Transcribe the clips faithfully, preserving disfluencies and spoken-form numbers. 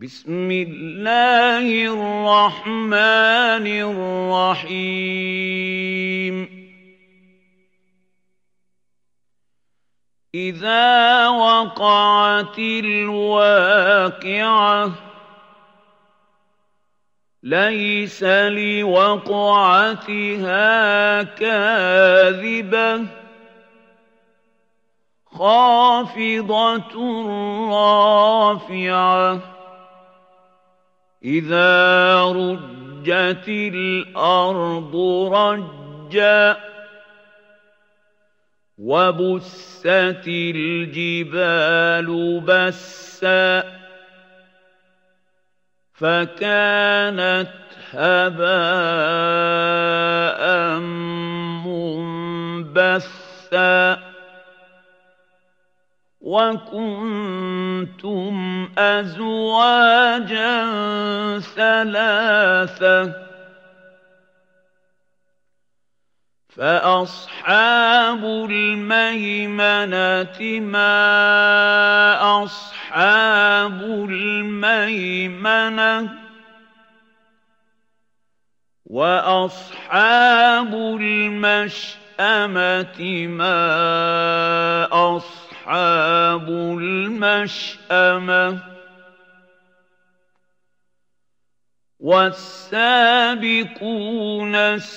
بسم الله الرحمن الرحيم إذا وقعت الواقعة ليس لوقعتها كاذبة خافضة رافعة إذا رجت الأرض رجا وبست الجبال بسا فكانت هباء منبثا وكنتم أزواجا ثلاثة فأصحاب الميمنة ما أصحاب الميمنة وأصحاب المشأمة ما أصحاب المشأمة والسابقون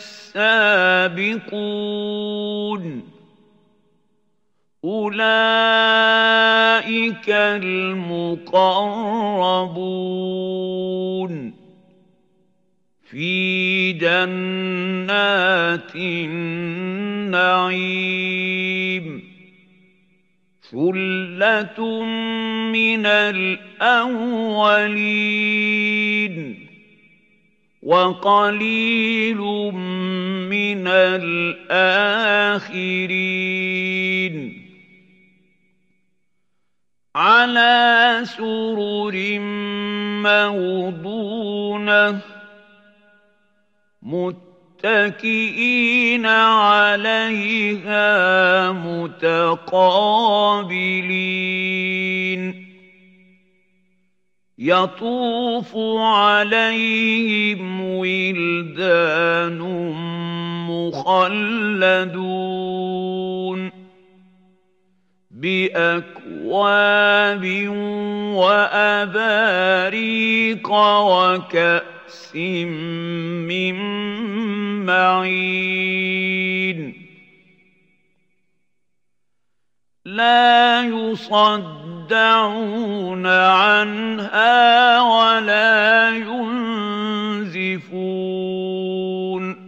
السابقون أولئك المقربون في جنات النعيم ثلة من الأولين وقليل من الآخرين على سرر موضونة متكئين عليها متقابلين يطوف عليهم ولدان مخلدون بأكواب وأباريق وكأس من معين لا يصدعون عنها ولا ينزفون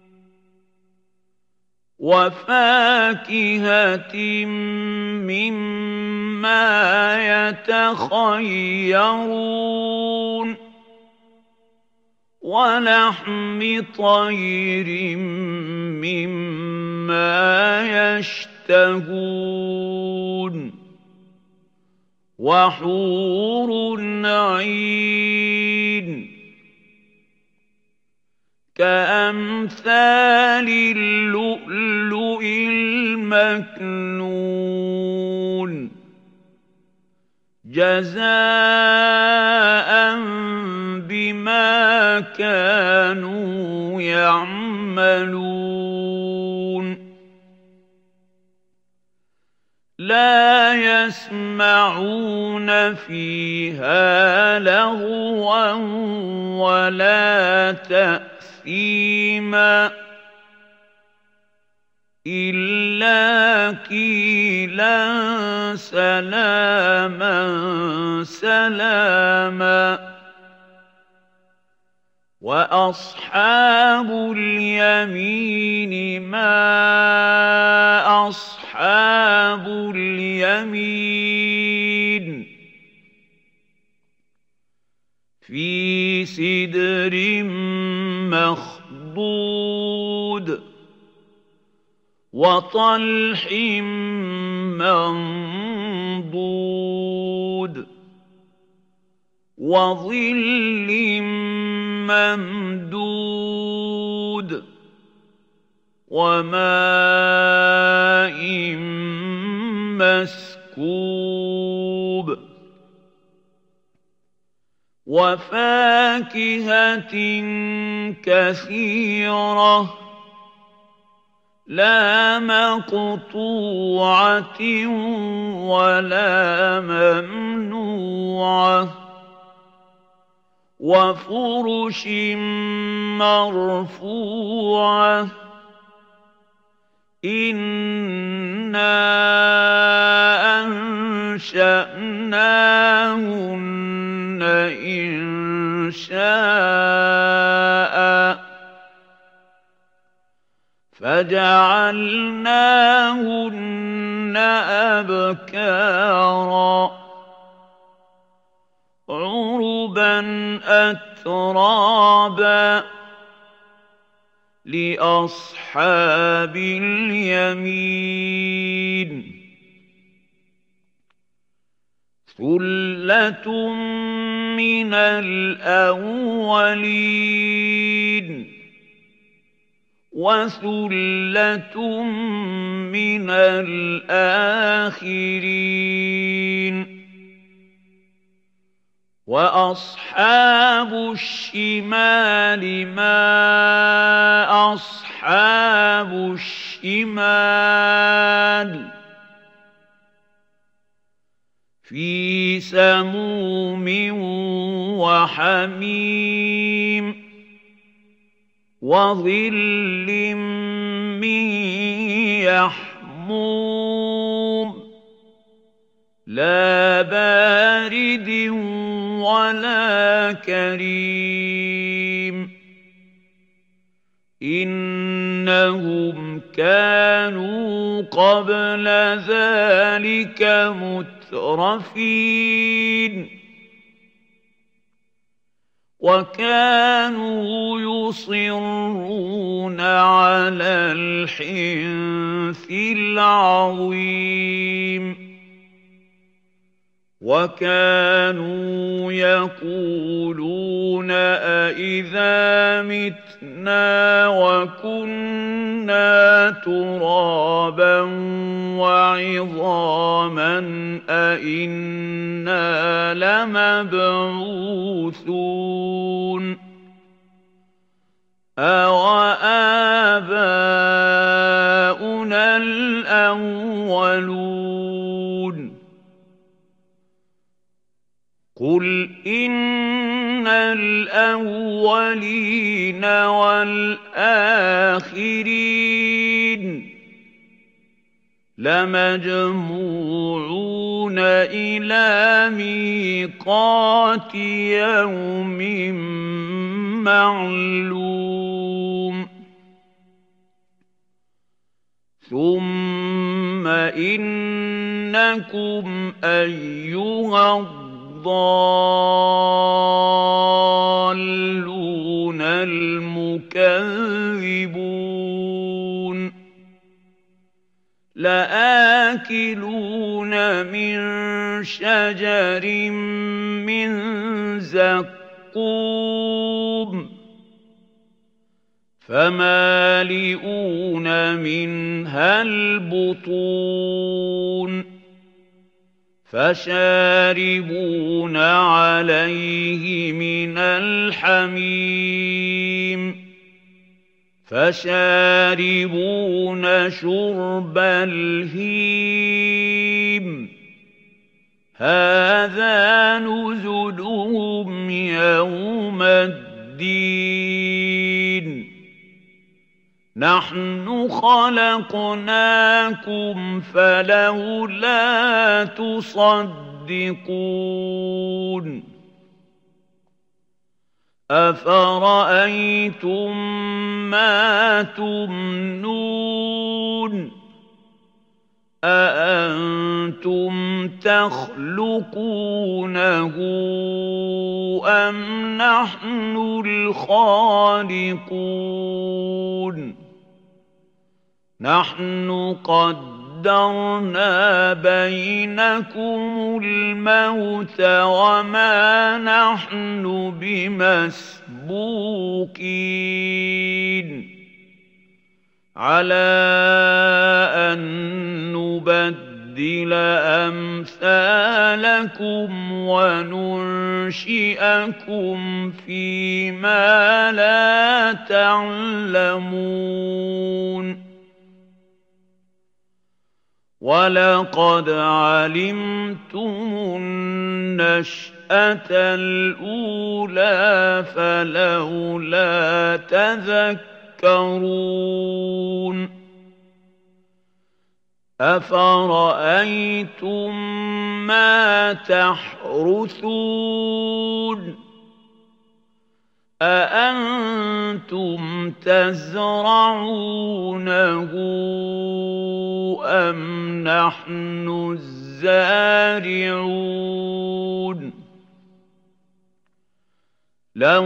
وفاكهة مما يتخيرون ولحم طير مما يشتهون وحور عين كأمثال اللؤلؤ المكنون جزاء بما كانوا يعملون لا يسمعون فيها لغوا ولا تأثيما إلا قيلا سلاما سلاما وأصحاب اليمين ما أصحاب اليمين في سدر مخضود وطلح منضود وظل ممدود وماء مسكوب وفاكهة كثيرة لا مقطوعة ولا ممنوعة وفرش مرفوعة إنا أنشأناهن إنشاء فجعلناهن أبكارا عربا أترابا لأصحاب اليمين ثلة من الأولين وثلة من الآخرين وأصحاب الشمال ما أصحاب الشمال في سموم وحميم وظل من يحموم لا بارد ولا كريم إنهم كانوا قبل ذلك مترفين وكانوا يصرون على الحنث العظيم وكانوا يقولون أإذا متنا وكنا ترابا وعظاما أإنا لمبعوثون أوآباؤنا الأولون قل إن الأولين والآخرين لمجموعون إلى ميقات يوم معلوم ثم إنكم أيها الضالون المكذبون لآكلون من شجر من زقوم فمالئون منها البطون فشاربون عليه من الحميم فشاربون شرب الهيم هذا نزلهم يوم الدين نحن خلقناكم فلولا تصدقون أفرأيتم ما تمنون أأنتم تخلقونه أم نحن الخالقون نحن قدرنا بينكم الموت وما نحن بمسبوقين على أن نبدل نُبَدِّلَ أَمْثَالَكُمْ وَنُنشِئَكُمْ فِيمَا لَا تَعْلَمُونَ وَلَقَدْ عَلِمْتُمُ النَّشْأَةَ الْأُولَىٰ فَلَوْلَا تَذَكَّرُونَ أَفَرَأَيْتُم مَّا تَحْرُثُونَ أَأَنتُمْ تَزْرَعُونَهُ أَمْ نَحْنُ الزَّارِعُونَ لَوْ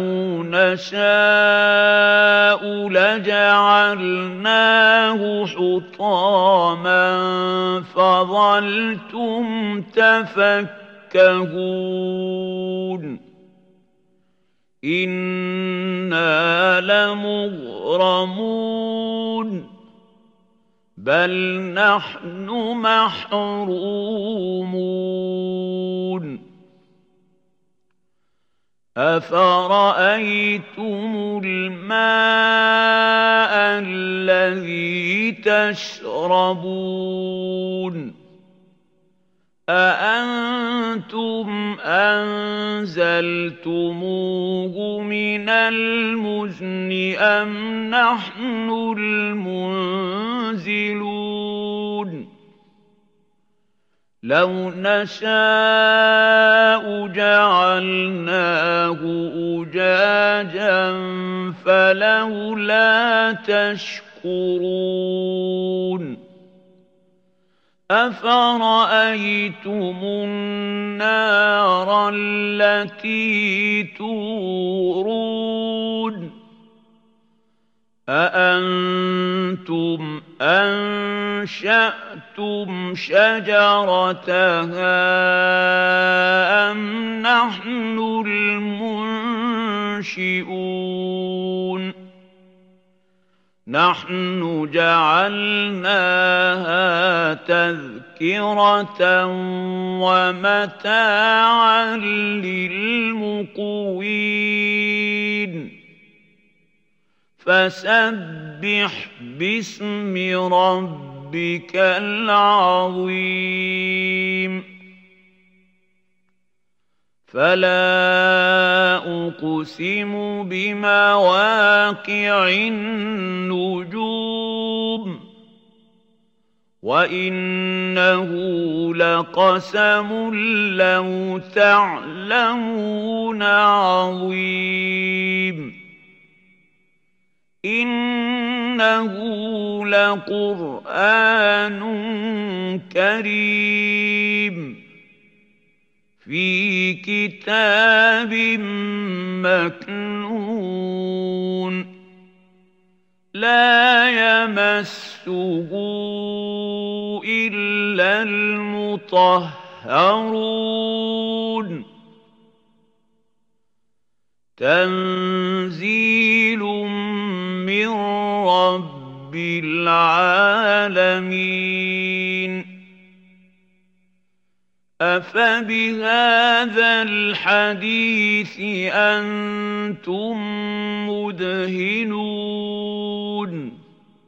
نَشَاءُ لَجَعَلْنَاهُ حُطَامًا فَظَلْتُمْ تَفَكَّهُونَ إِنَّا لَمُغْرَمُونَ بَلْ نَحْنُ مَحْرُومُونَ أَفَرَأَيْتُمُ الْمَاءَ الَّذِي تَشْرَبُونَ أَأَنتُمْ أَنزَلْتُمُوهُ مِنَ الْمُزْنِ أَمْ نَحْنُ الْمُنزِلُونَ لَوْ نَشَاءُ جَعَلْنَاهُ أُجَاجًا فَلَوْلَا تَشْكُرُونَ أَفَرَأَيْتُمُ النَّارَ الَّتِي تُورُونَ أَأَنتُمْ أَنشَأْتُمْ شَجَرَتَهَا أَمْ نَحْنُ الْمُنشِئُونَ نَحْنُ جَعَلْنَاهَا تَذْكِرَةً وَمَتَاعًا لِّلْمُقْوِينَ فَسَبِّحْ بِاسْمِ رَبِّكَ الْعَظِيمِ فَلَا أُقْسِمُ بِمَوَاقِعِ النُّجُومِ وَإِنَّهُ لَقَسَمٌ لَّوْ تَعْلَمُونَ عَظِيمٌ إِنَّهُ لَقُرْآنٌ كَرِيمٌ فِي كِتَابٍ مَّكْنُونٍ لَّا يَمَسُّهُ إِلَّا الْمُطَهَّرُونَ تَنزِيلٌ مِّن رَّبِّ الْعَالَمِينَ أَفَبِهَٰذَا الْحَدِيثِ أَنتُم مُّدْهِنُونَ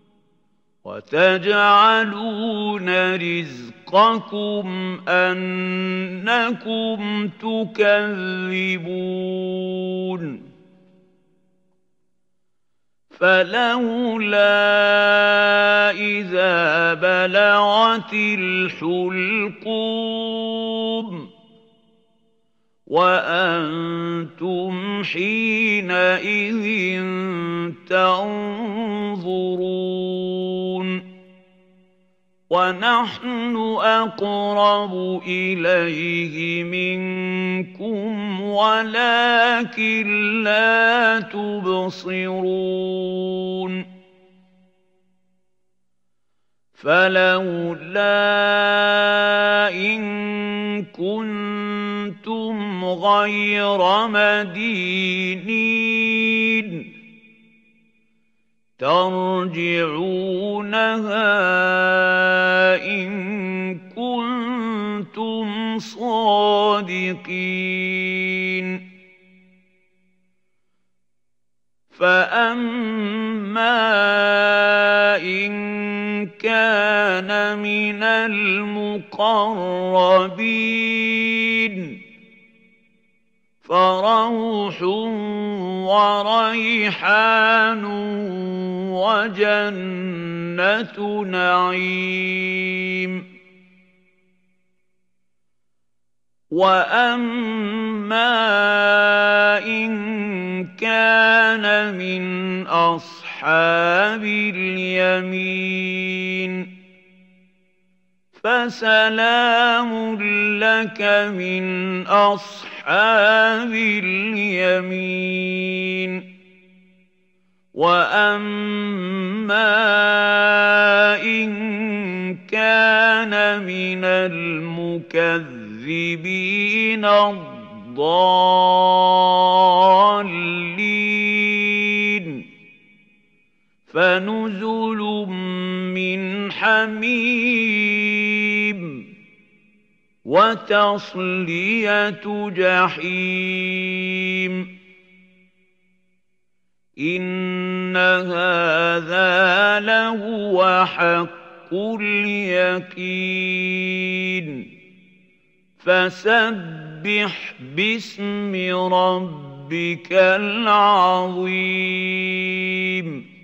وَتَجْعَلُونَ رِزْقَكُمْ أَنَّكُمْ تُكَذِّبُونَ فَلَوْلَا إِذَا بَلَغَتِ الْحُلْقُومَ وَأَنتُمْ حِينَئِذٍ تَنظُرُونَ وَنَحْنُ أَقْرَبُ إِلَيْهِ مِنكُمْ وَلَٰكِن لَّا تُبْصِرُونَ فَلَوْلَا إِن كُنتُمْ غَيْرَ مَدِينِينَ تَرْجِعُونَهَا إِن كُنتُمْ صادقين فأما إن كان من المقربين فروح وريحان وجنة نعيم وأما إن كان من أصحاب اليمين فسلام لك من أصحاب اليمين وأما إن كان من المكذبين الضالين فنزل من حميم وتصلية جحيم إن هذا لهو حق اليقين فسبح باسم ربك العظيم